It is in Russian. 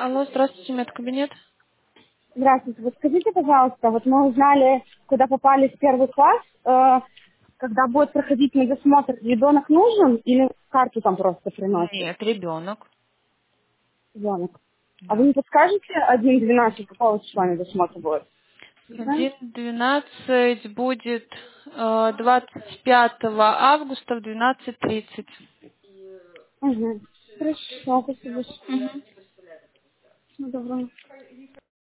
Алло, здравствуйте, медкабинет. Здравствуйте. Вот скажите, пожалуйста, вот мы узнали, куда попали в первый класс, когда будет проходить медосмотр, ребенок нужен или карту там просто приносит Нет, ребенок. ребенок? А вы Да. не подскажете 1.12, какого числа медосмотр будет? Не знаю. 1.12 будет 25 августа в 12:30. Угу. Хорошо, спасибо. Мгм. Всего доброго.